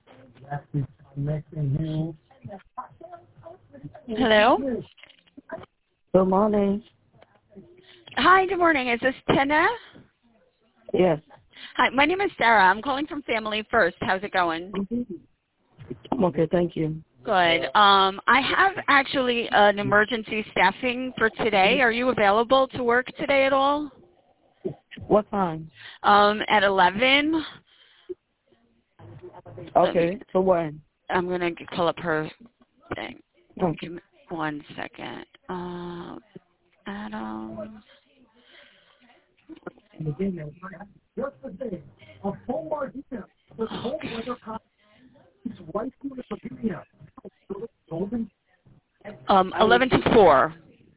Hello? Good morning. Hi, good morning. Is this Tina? Yes. Hi, my name is Sarah. I'm calling from Family First. How's it going? I'm okay, thank you. Good. I have actually an emergency staffing for today. Are you available to work today at all? What time? At 11. Okay, so when? I'm going to pull up her thing. Okay. Give me 1 second. Adam. Okay. 11 to 4.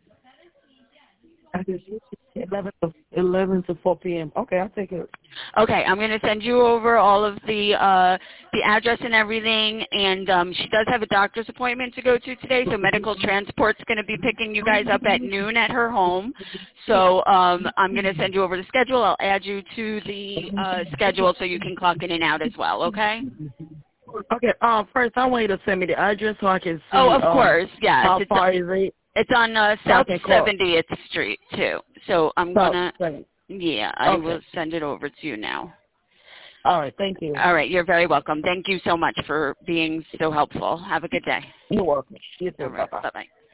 11 to 4 p.m. Okay, I'll take it. Okay, I'm going to send you over all of the address and everything, and she does have a doctor's appointment to go to today, so medical transport's going to be picking you guys up at noon at her home. So I'm going to send you over the schedule. I'll add you to the schedule so you can clock in and out as well, okay? Okay, first I want you to send me the address so I can see Oh, of course, yes. how far is it? It's on South 70th Street, too. So I'm going to, yeah, I will send it over to you now. All right, thank you. All right, you're very welcome. Thank you so much for being so helpful. Have a good day. You're welcome. You too. All right, Bye-bye. bye-bye.